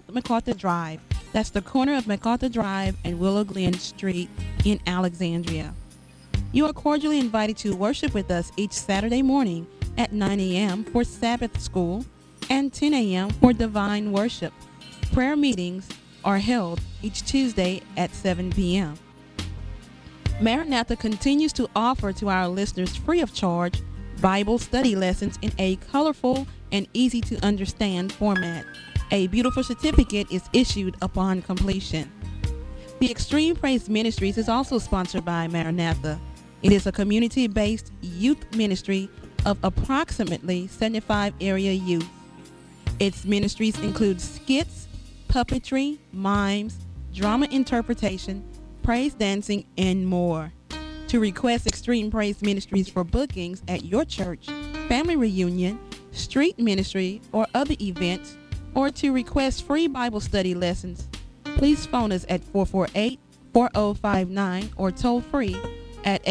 MacArthur Drive. That's the corner of MacArthur Drive and Willow Glen Street in Alexandria. You are cordially invited to worship with us each Saturday morning at 9 a.m. for Sabbath School and 10 a.m. for Divine Worship. Prayer meetings are held each Tuesday at 7 p.m. Maranatha continues to offer to our listeners free of charge Bible study lessons in a colorful and easy to understand format. A beautiful certificate is issued upon completion. The Extreme Praise Ministries is also sponsored by Maranatha. It is a community-based youth ministry of approximately 75 area youth. Its ministries include skits, puppetry, mimes, drama interpretation, praise dancing, and more. To request Extreme Praise Ministries for bookings at your church, family reunion, street ministry, or other events, or to request free Bible study lessons, please phone us at 448-4059 or toll free at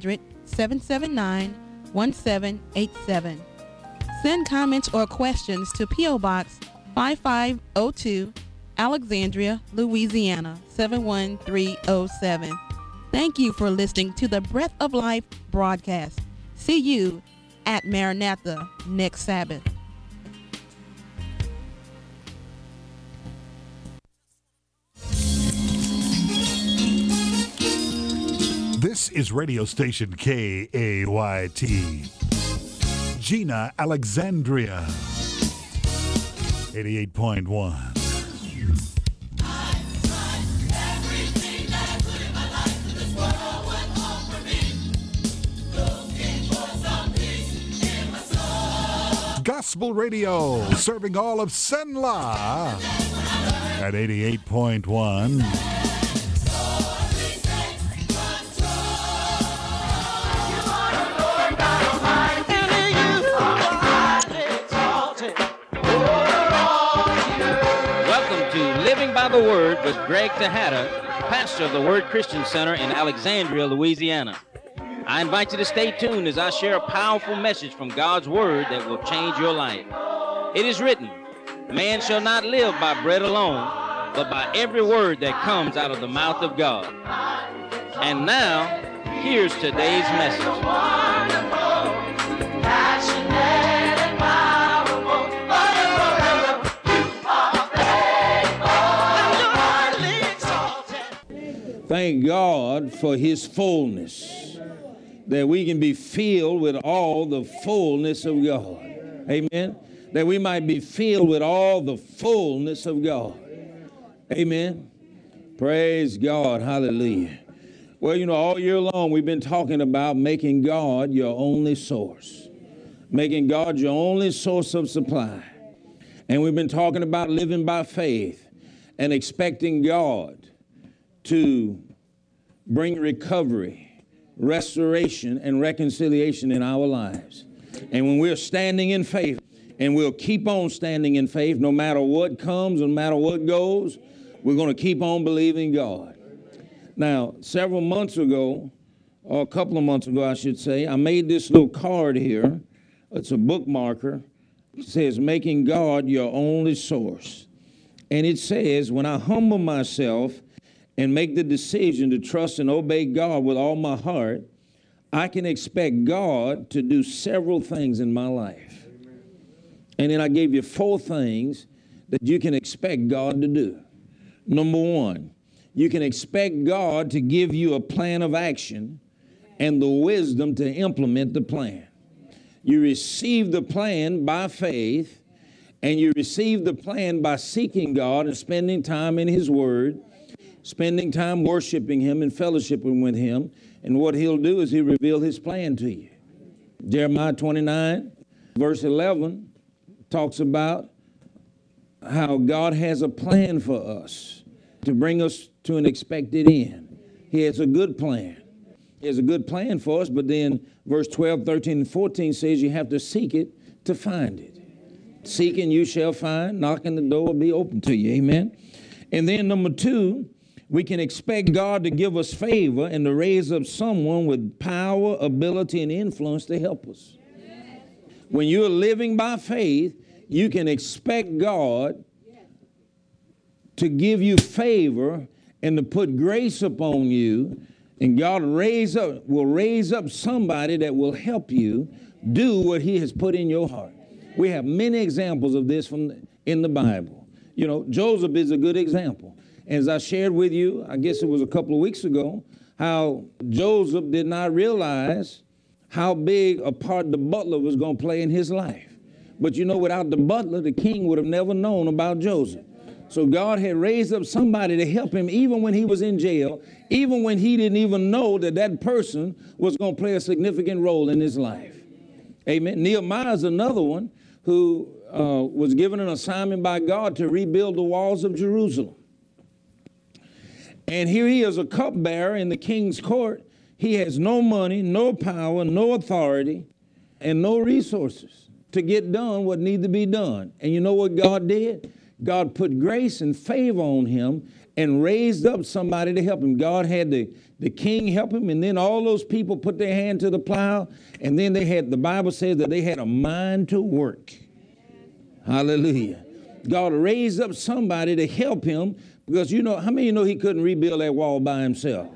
800-779-1787. Send comments or questions to P.O. Box 5502, Alexandria, Louisiana 71307. Thank you for listening to the Breath of Life broadcast. See you at Maranatha next Sabbath. This is radio station KAYT. Gina, Alexandria. 88.1. Gospel Radio, serving all of Senla at 88.1. Welcome to Living by the Word with Greg Tejada, pastor of the Word Christian Center in Alexandria, Louisiana. I invite you to stay tuned as I share a powerful message from God's Word that will change your life. It is written, man shall not live by bread alone, but by every word that comes out of the mouth of God. And now, here's today's message. Thank God for His fullness, that we can be filled with all the fullness of God. Amen. That we might be filled with all the fullness of God. Amen. Praise God. Hallelujah. Well, you know, all year long we've been talking about making God your only source. Making God your only source of supply. And we've been talking about living by faith and expecting God to bring recovery, restoration, and reconciliation in our lives. And when we're standing in faith, and we'll keep on standing in faith no matter what comes, no matter what goes, we're going to keep on believing God. Now, several months ago, or a couple of months ago, I should say, I made this little card here. It's a bookmarker. It says, making God your only source. And it says, when I humble myself and make the decision to trust and obey God with all my heart, I can expect God to do several things in my life. And then I gave you 4 things that you can expect God to do. Number 1, you can expect God to give you a plan of action and the wisdom to implement the plan. You receive the plan by faith, and you receive the plan by seeking God and spending time in His Word, spending time worshiping Him and fellowshipping with Him. And what He'll do is He'll reveal His plan to you. Jeremiah 29, verse 11, talks about how God has a plan for us to bring us to an expected end. He has a good plan. He has a good plan for us, but then verse 12, 13, and 14 says you have to seek it to find it. Seek and you shall find. Knock and the door will be open to you. Amen. And then number 2, we can expect God to give us favor and to raise up someone with power, ability, and influence to help us. When you're living by faith, you can expect God to give you favor and to put grace upon you. And God will raise up somebody that will help you do what he has put in your heart. We have many examples of this in the Bible. You know, Joseph is a good example. As I shared with you, I guess it was a couple of weeks ago, how Joseph did not realize how big a part the butler was going to play in his life. But you know, without the butler, the king would have never known about Joseph. So God had raised up somebody to help him even when he was in jail, even when he didn't even know that that person was going to play a significant role in his life. Amen. Nehemiah is another one who was given an assignment by God to rebuild the walls of Jerusalem. And here he is, a cupbearer in the king's court. He has no money, no power, no authority, and no resources to get done what needs to be done. And you know what God did? God put grace and favor on him and raised up somebody to help him. God had the king help him, and then all those people put their hand to the plow, and then the Bible says that they had a mind to work. Hallelujah. God raised up somebody to help him, because you know, how many of you know he couldn't rebuild that wall by himself?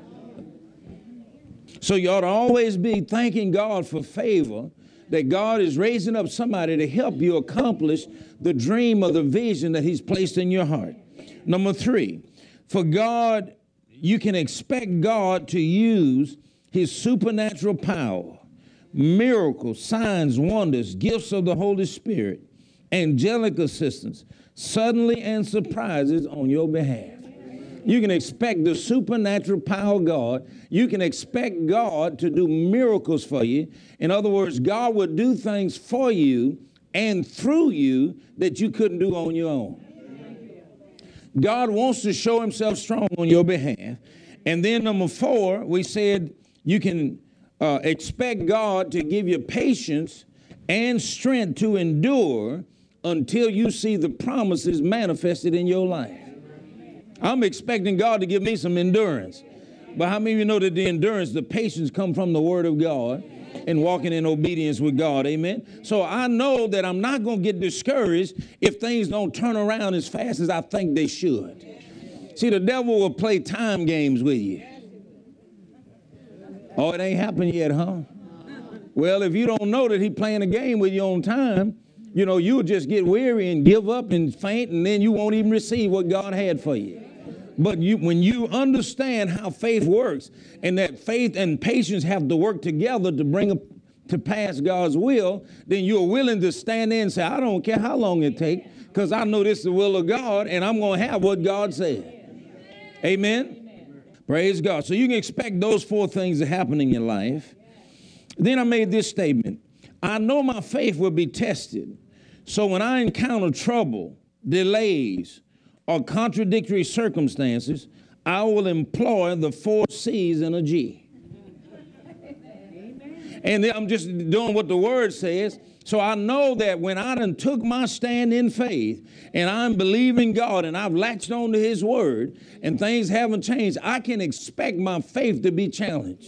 So you ought to always be thanking God for favor, that God is raising up somebody to help you accomplish the dream or the vision that he's placed in your heart. Number 3, for God, you can expect God to use his supernatural power, miracles, signs, wonders, gifts of the Holy Spirit, angelic assistance, suddenly and surprises on your behalf. You can expect the supernatural power of God. You can expect God to do miracles for you. In other words, God will do things for you and through you that you couldn't do on your own. God wants to show himself strong on your behalf. And then number 4, we said you can expect God to give you patience and strength to endure until you see the promises manifested in your life. I'm expecting God to give me some endurance. But how many of you know that the endurance, the patience come from the word of God and walking in obedience with God? Amen. So I know that I'm not going to get discouraged if things don't turn around as fast as I think they should. See, the devil will play time games with you. Oh, it ain't happened yet, huh? Well, if you don't know that he's playing a game with you on time, you know, you'll just get weary and give up and faint, and then you won't even receive what God had for you. But when you understand how faith works, and that faith and patience have to work together to bring to pass God's will, then you're willing to stand there and say, I don't care how long it takes, because I know this is the will of God, and I'm going to have what God said. Amen? Praise God. So you can expect those 4 things to happen in your life. Then I made this statement. I know my faith will be tested. So when I encounter trouble, delays, or contradictory circumstances, I will employ the 4 C's and a G. And then I'm just doing what the word says. So I know that when I done took my stand in faith and I'm believing God and I've latched on to his word and things haven't changed, I can expect my faith to be challenged.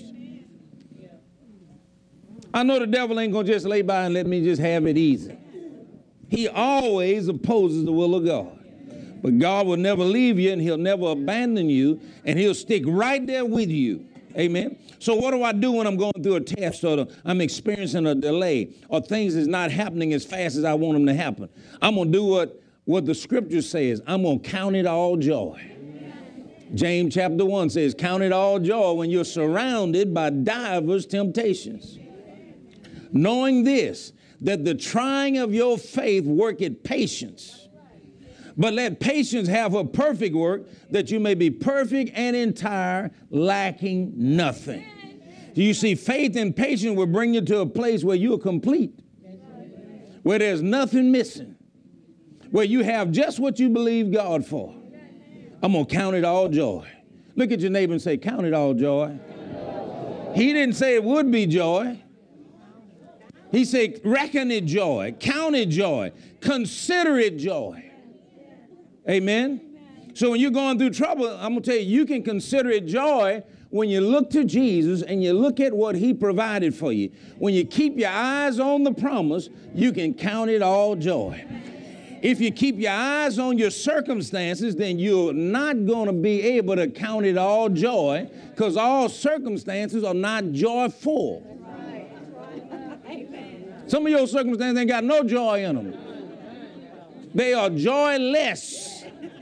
I know the devil ain't going to just lay by and let me just have it easy. He always opposes the will of God. But God will never leave you, and he'll never abandon you, and he'll stick right there with you. Amen. So what do I do when I'm going through a test, or I'm experiencing a delay, or things is not happening as fast as I want them to happen? I'm going to do what the scripture says. I'm going to count it all joy. James chapter 1 says, count it all joy when you're surrounded by divers temptations. Knowing this, that the trying of your faith worketh patience. But let patience have a perfect work, that you may be perfect and entire, lacking nothing. Do you see, faith and patience will bring you to a place where you're complete, where there's nothing missing, where you have just what you believe God for. I'm going to count it all joy. Look at your neighbor and say, count it all joy. He didn't say it would be joy. He said, reckon it joy, count it joy, consider it joy. Amen. So when you're going through trouble, I'm going to tell you, you can consider it joy when you look to Jesus and you look at what he provided for you. When you keep your eyes on the promise, you can count it all joy. If you keep your eyes on your circumstances, then you're not going to be able to count it all joy, because all circumstances are not joyful. Some of your circumstances ain't got no joy in them. They are joyless.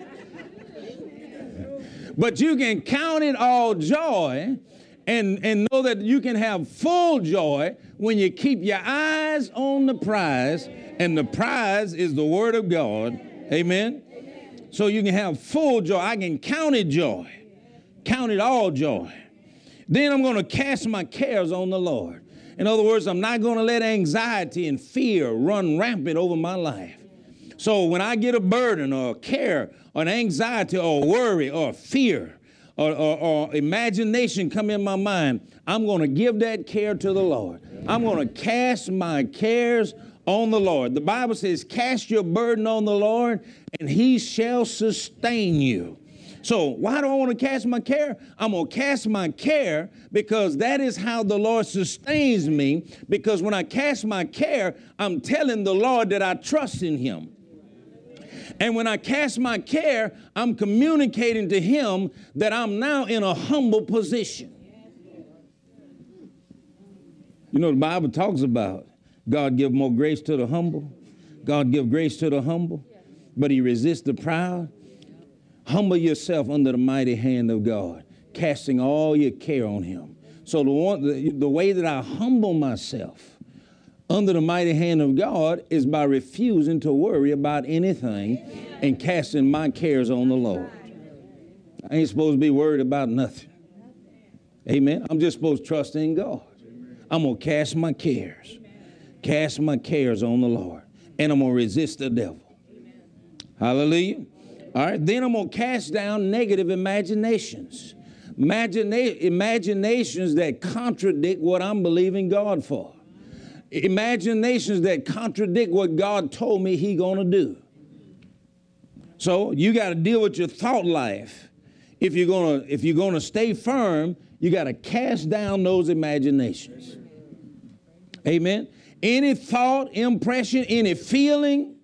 But you can count it all joy and know that you can have full joy when you keep your eyes on the prize, and the prize is the Word of God. Amen? So you can have full joy. I can count it joy. Count it all joy. Then I'm going to cast my cares on the Lord. In other words, I'm not going to let anxiety and fear run rampant over my life. So when I get a burden or a care or an anxiety or worry or fear or imagination come in my mind, I'm going to give that care to the Lord. I'm going to cast my cares on the Lord. The Bible says, cast your burden on the Lord, and he shall sustain you. So why do I want to cast my care? I'm going to cast my care because that is how the Lord sustains me. Because when I cast my care, I'm telling the Lord that I trust in him. And when I cast my care, I'm communicating to him that I'm now in a humble position. You know, the Bible talks about God give more grace to the humble. God give grace to the humble, but he resists the proud. Humble yourself under the mighty hand of God, casting all your care on him. So the way that I humble myself under the mighty hand of God is by refusing to worry about anything and casting my cares on the Lord. I ain't supposed to be worried about nothing. Amen. I'm just supposed to trust in God. I'm going to cast my cares on the Lord, and I'm going to resist the devil. Hallelujah. All right. Then I'm going to cast down negative imaginations. Imaginations that contradict what I'm believing God for. Imaginations that contradict what God told me he going to do. So you got to deal with your thought life. If you're going to stay firm, you got to cast down those imaginations. Amen. Any thought, impression, any feeling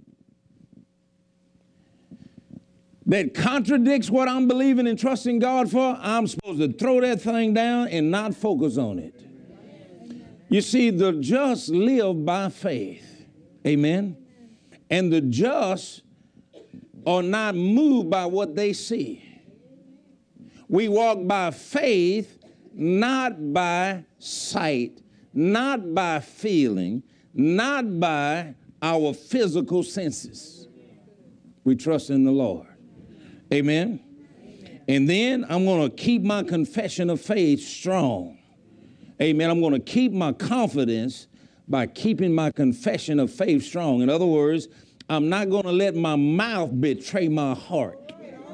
that contradicts what I'm believing and trusting God for, I'm supposed to throw that thing down and not focus on it. You see, the just live by faith. Amen. And the just are not moved by what they see. We walk by faith, not by sight, not by feeling, not by our physical senses. We trust in the Lord. Amen. And then I'm going to keep my confession of faith strong. Amen. I'm going to keep my confidence by keeping my confession of faith strong. In other words, I'm not going to let my mouth betray my heart.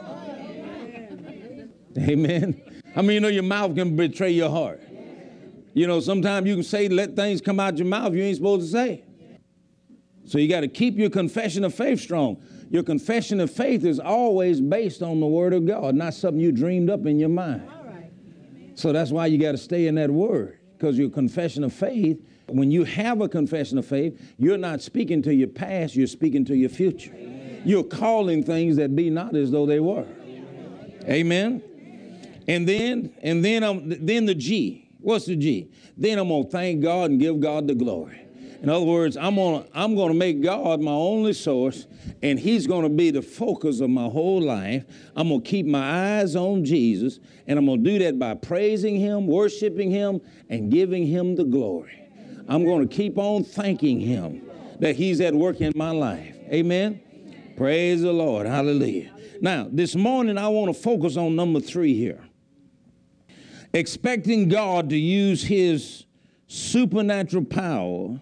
Amen. How many of you know your mouth can betray your heart? You know, sometimes you can let things come out your mouth you ain't supposed to say. So you got to keep your confession of faith strong. Your confession of faith is always based on the Word of God, not something you dreamed up in your mind. So that's why you got to stay in that Word, because your confession of faith, when you have a confession of faith, you're not speaking to your past, you're speaking to your future. You're calling things that be not as though they were. Amen. And then the G. What's the G? Then I'm going to thank God and give God the glory. In other words, I'm going to make God my only source, and he's going to be the focus of my whole life. I'm going to keep my eyes on Jesus, and I'm going to do that by praising him, worshiping him, and giving him the glory. I'm going to keep on thanking him that he's at work in my life. Amen? Praise the Lord. Hallelujah. Now, this morning, I want to focus on number 3 here. Expecting God to use his supernatural power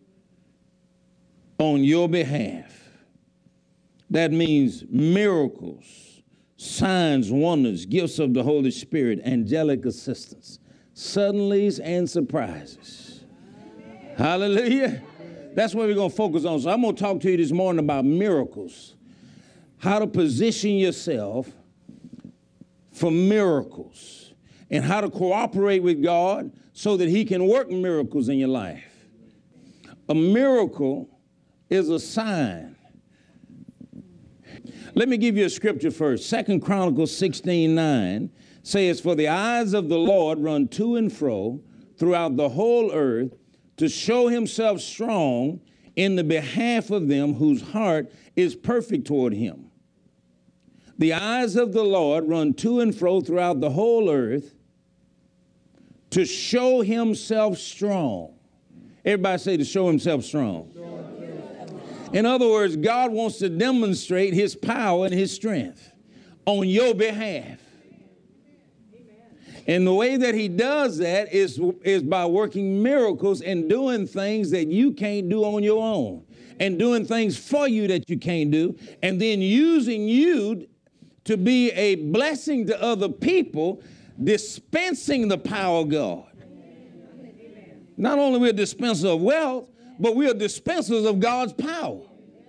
on your behalf. That means miracles, signs, wonders, gifts of the Holy Spirit, angelic assistance, suddenlies and surprises. Hallelujah. That's what we're going to focus on. So I'm going to talk to you this morning about miracles, how to position yourself for miracles, and how to cooperate with God so that he can work miracles in your life. A miracle is a sign Let me give you a scripture first. 2 Chronicles 16:9 says, "For the eyes of the Lord run to and fro throughout the whole earth to show himself strong in the behalf of them whose heart is perfect toward him." The eyes of the Lord run to and fro throughout the whole earth to show himself strong. Everybody say, to show himself strong. In other words, God wants to demonstrate his power and his strength on your behalf. And the way that he does that is by working miracles and doing things that you can't do on your own, and doing things for you that you can't do, and then using you to be a blessing to other people, dispensing the power of God. Not only we're dispensers of wealth, but we are dispensers of God's power.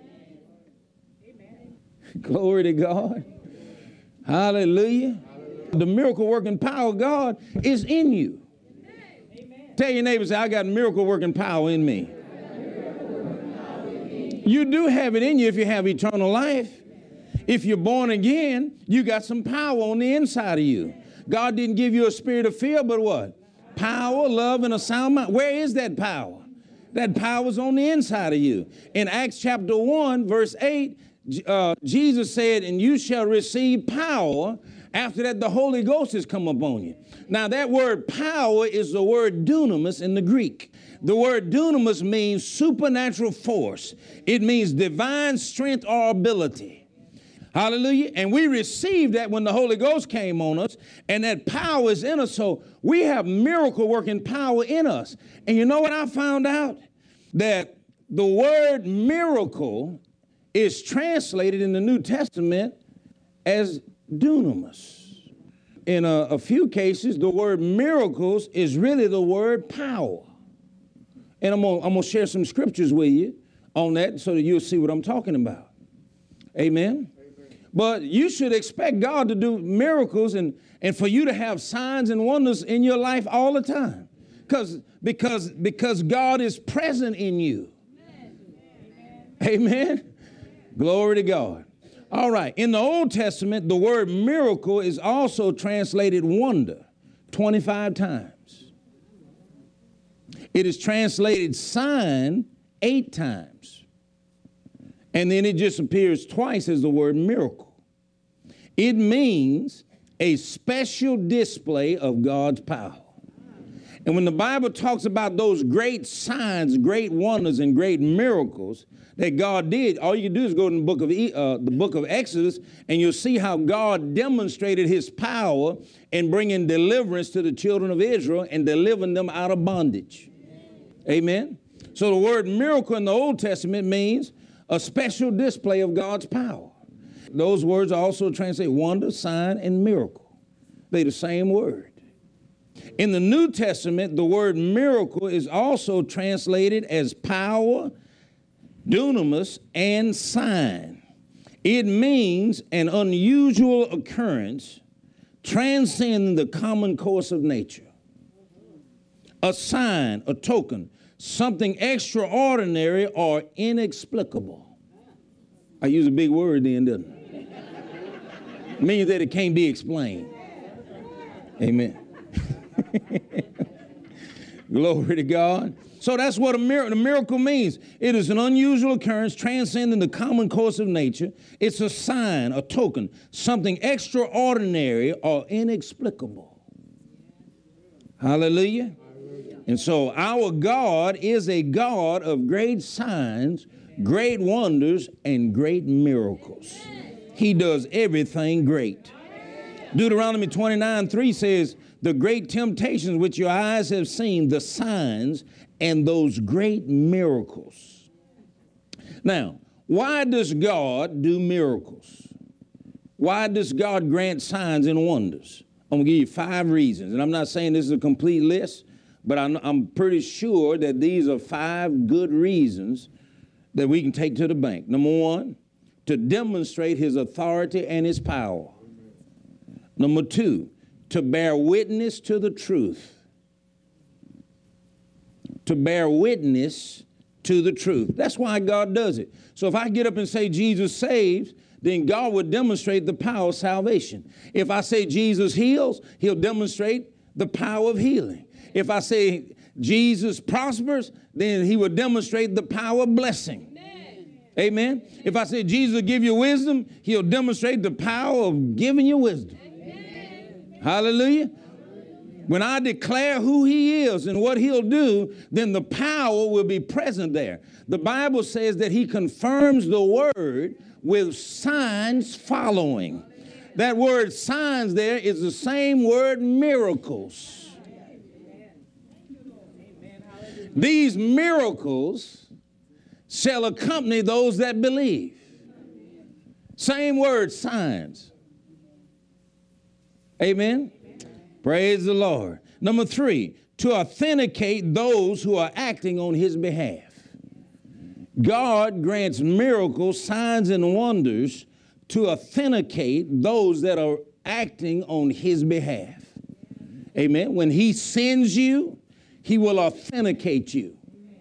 Glory to God. Hallelujah. The miracle working power of God is in you. Tell your neighbor, say, I got miracle working power in me. You do have it in you if you have eternal life. If you're born again, you got some power on the inside of you. God didn't give you a spirit of fear, but what? Power, love, and a sound mind. Where is that power? That power is on the inside of you. In Acts chapter 1, verse 8, Jesus said, and you shall receive power. After that, the Holy Ghost has come upon you. Now, that word power is the word dunamis in the Greek. The word dunamis means supernatural force. It means divine strength or ability. Hallelujah. And we received that when the Holy Ghost came on us, and that power is in us. So we have miracle working power in us. And you know what I found out? That the word miracle is translated in the New Testament as dunamis. In a few cases, the word miracles is really the word power. And I'm gonna share some scriptures with you on that so that you'll see what I'm talking about. Amen. But you should expect God to do miracles and for you to have signs and wonders in your life all the time. Because God is present in you. Amen. Glory to God. All right. In the Old Testament, the word miracle is also translated wonder 25 times. It is translated sign 8 times. And then it just appears twice as the word miracle. It means a special display of God's power. And when the Bible talks about those great signs, great wonders, and great miracles that God did, all you can do is go to the book of Exodus, and you'll see how God demonstrated his power in bringing deliverance to the children of Israel and delivering them out of bondage. Amen. So the word miracle in the Old Testament means a special display of God's power. Those words also translate wonder, sign, and miracle. They're the same word. In the New Testament, the word miracle is also translated as power, dunamis, and sign. It means an unusual occurrence transcending the common course of nature. A sign, a token, something extraordinary or inexplicable. I use a big word then, doesn't it? It means that it can't be explained. Amen. Glory to God. So that's what a miracle means. It is an unusual occurrence transcending the common course of nature. It's a sign, a token, something extraordinary or inexplicable. Hallelujah. And so our God is a God of great signs, great wonders, and great miracles. He does everything great. Deuteronomy 29:3 says, the great temptations which your eyes have seen, the signs and those great miracles. Now, why does God do miracles? Why does God grant signs and wonders? I'm going to give you 5 reasons. And I'm not saying this is a complete list, but I'm pretty sure that these are 5 good reasons that we can take to the bank. Number 1, to demonstrate his authority and his power. Number 2, to bear witness to the truth. To bear witness to the truth. That's why God does it. So if I get up and say Jesus saves, then God will demonstrate the power of salvation. If I say Jesus heals, he'll demonstrate the power of healing. If I say Jesus prospers, then he will demonstrate the power of blessing. Amen. If I say Jesus will give you wisdom, he'll demonstrate the power of giving you wisdom. Hallelujah. When I declare who he is and what he'll do, then the power will be present there. The Bible says that he confirms the word with signs following. That word signs there is the same word miracles. These miracles shall accompany those that believe. Same word, signs. Amen. Praise the Lord. Number 3, to authenticate those who are acting on his behalf. God grants miracles, signs, and wonders to authenticate those that are acting on his behalf. Amen. When he sends you, he will authenticate you.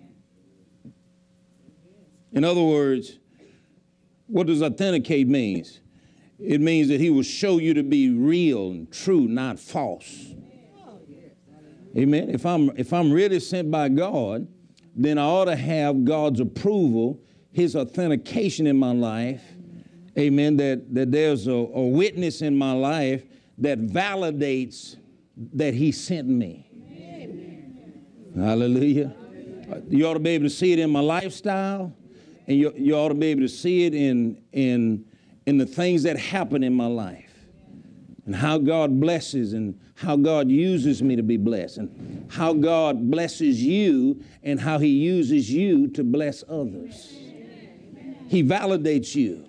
In other words, what does authenticate means? It means that he will show you to be real and true, not false. Amen. If I'm really sent by God, then I ought to have God's approval, his authentication in my life. Amen. That there's a witness in my life that validates that he sent me. Hallelujah. You ought to be able to see it in my lifestyle, and you ought to be able to see it in the things that happen in my life, and how God blesses and how God uses me to be blessed, and how God blesses you and how he uses you to bless others. He validates you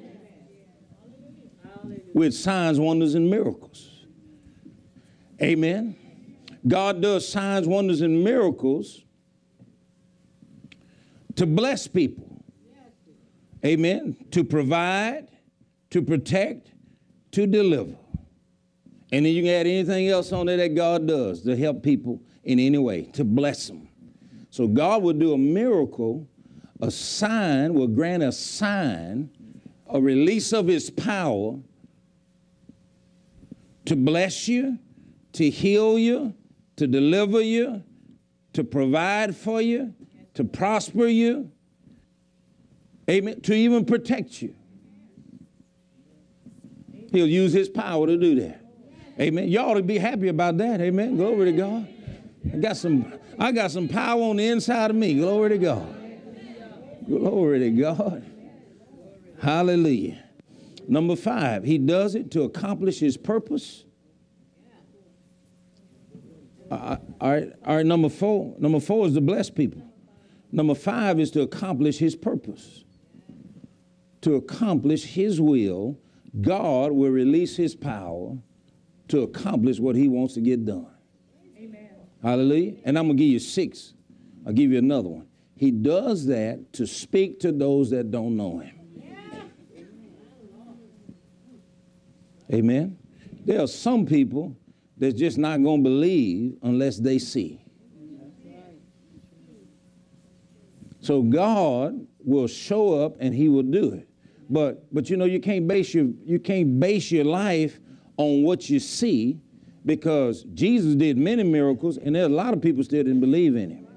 with signs, wonders, and miracles. Amen. God does signs, wonders, and miracles to bless people. Amen. To provide, to protect, to deliver. And then you can add anything else on there that God does to help people in any way, to bless them. So God will do a miracle, a sign, will grant a sign, a release of his power to bless you, to heal you, to deliver you, to provide for you, to prosper you, amen, to even protect you. He'll use his power to do that. Amen. You ought to be happy about that. Amen. Glory to God. I got some power on the inside of me. Glory to God. Glory to God. Hallelujah. Number 5, he does it to accomplish his purpose. All right, number 4. Number 4 is to bless people. Number 5 is to accomplish his purpose. To accomplish his will, God will release his power to accomplish what he wants to get done. Amen. Hallelujah. And I'm going to give you 6. I'll give you another one. He does that to speak to those that don't know him. Yeah. Amen. There are some people that's just not going to believe unless they see. So God will show up and he will do it. But you know, you can't base your life on what you see, because Jesus did many miracles and there are a lot of people still didn't believe in him.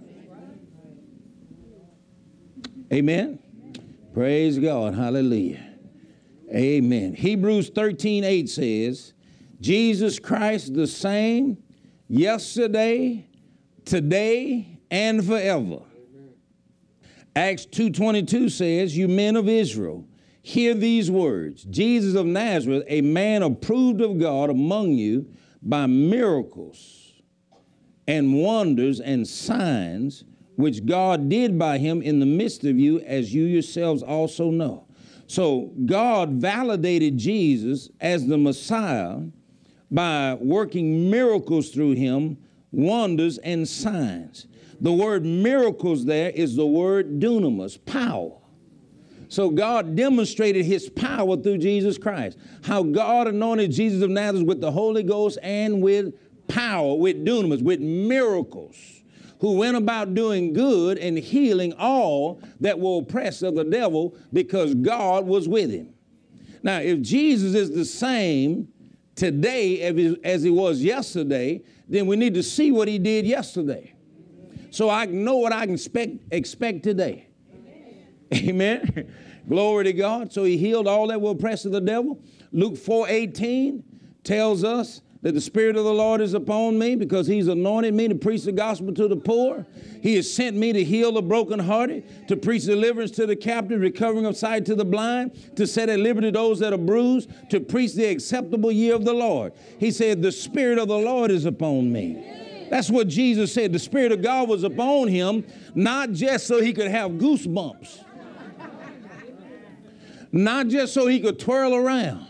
Amen. Praise God. Hallelujah. Amen. Hebrews 13:8 says, Jesus Christ the same yesterday, today, and forever. Acts 2:22 says, you men of Israel, hear these words. Jesus of Nazareth, a man approved of God among you by miracles and wonders and signs, which God did by him in the midst of you, as you yourselves also know. So God validated Jesus as the Messiah by working miracles through him, wonders and signs. The word miracles there is the word dunamis, power. So God demonstrated his power through Jesus Christ. How God anointed Jesus of Nazareth with the Holy Ghost and with power, with dunamis, with miracles, who went about doing good and healing all that were oppressed of the devil, because God was with him. Now, if Jesus is the same today as he was yesterday, then we need to see what he did yesterday, so I can know what I can expect today. Amen. Glory to God. So he healed all that were oppressed of the devil. Luke 4:18 tells us that the Spirit of the Lord is upon me because he's anointed me to preach the gospel to the poor. He has sent me to heal the brokenhearted, to preach deliverance to the captive, recovering of sight to the blind, to set at liberty those that are bruised, to preach the acceptable year of the Lord. He said, the Spirit of the Lord is upon me. That's what Jesus said. The Spirit of God was upon him, not just so he could have goosebumps, not just so he could twirl around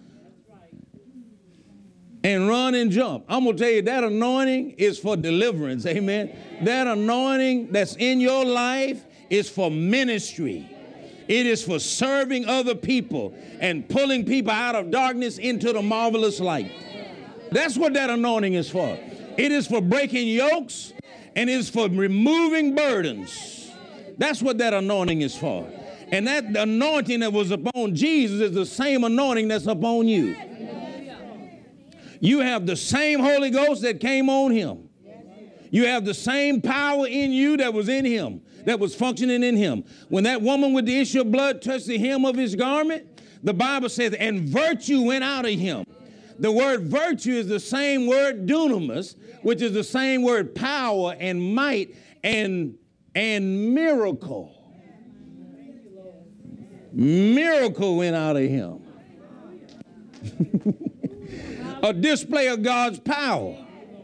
and run and jump. I'm going to tell you, that anointing is for deliverance. Amen. That anointing that's in your life is for ministry. It is for serving other people and pulling people out of darkness into the marvelous light. That's what that anointing is for. It is for breaking yokes, and it is for removing burdens. That's what that anointing is for. And that anointing that was upon Jesus is the same anointing that's upon you. You have the same Holy Ghost that came on him. You have the same power in you that was in him, that was functioning in him. When that woman with the issue of blood touched the hem of his garment, the Bible says, and virtue went out of him. The word virtue is the same word dunamis, which is the same word power and might and miracle. Miracle went out of him. A display of God's power.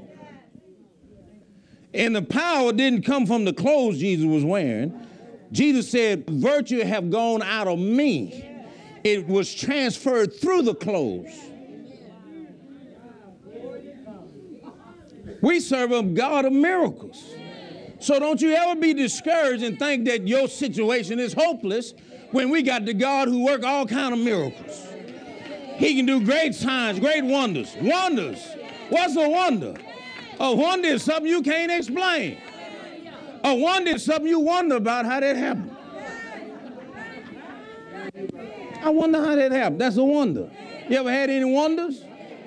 And the power didn't come from the clothes Jesus was wearing. Jesus said, virtue have gone out of me. It was transferred through the clothes. We serve a God of miracles. So don't you ever be discouraged and think that your situation is hopeless when we got the God who works all kind of miracles. He can do great signs, great wonders. Wonders. What's a wonder? A wonder is something you can't explain. A wonder is something you wonder about how that happened. I wonder how that happened. That's a wonder. You ever had any wonders?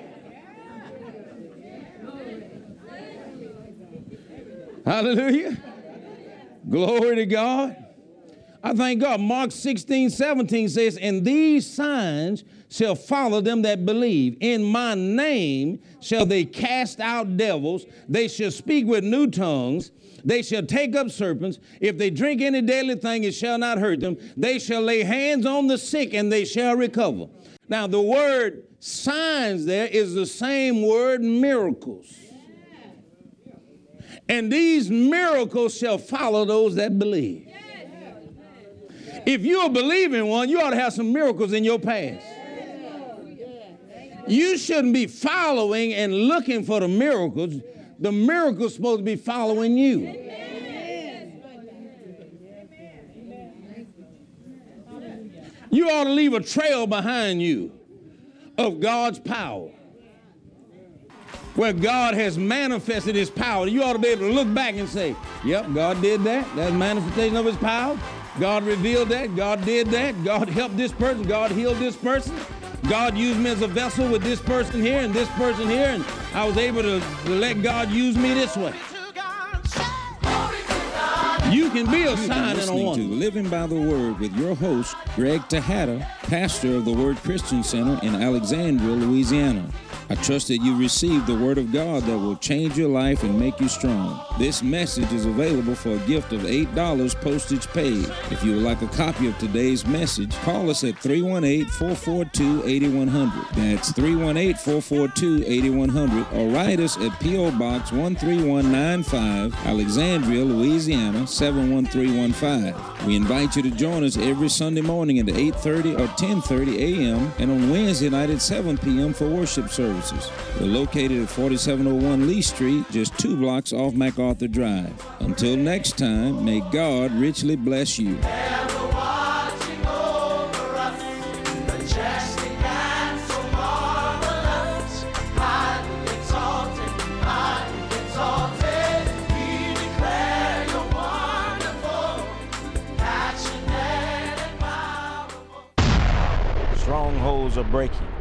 Hallelujah. Glory to God. I thank God. Mark 16:17 says, and these signs shall follow them that believe. In my name shall they cast out devils. They shall speak with new tongues. They shall take up serpents. If they drink any deadly thing, it shall not hurt them. They shall lay hands on the sick, and they shall recover. Now, the word signs there is the same word miracles. And these miracles shall follow those that believe. If you're believing one, you ought to have some miracles in your past. You shouldn't be following and looking for the miracles. The miracle's supposed to be following you. You ought to leave a trail behind you of God's power, where God has manifested his power. You ought to be able to look back and say, yep, God did that. That's manifestation of his power. God revealed that. God did that. God helped this person. God healed this person. God used me as a vessel with this person here and this person here, and I was able to let God use me this way. You can be a sign and a wonder. To Living by the Word with your host, Greg Tejada, pastor of the Word Christian Center in Alexandria, Louisiana. I trust that you received the Word of God that will change your life and make you strong. This message is available for a gift of $8 postage paid. If you would like a copy of today's message, call us at 318-442-8100. That's 318-442-8100, or write us at P.O. Box 13195, Alexandria, Louisiana, 71315. We invite you to join us every Sunday morning at 8:30 or 10:30 a.m. and on Wednesday night at 7 p.m. for worship services. We're located at 4701 Lee Street, just 2 blocks off MacArthur Drive. Until next time, may God richly bless you. Stronghold cycles are breaking.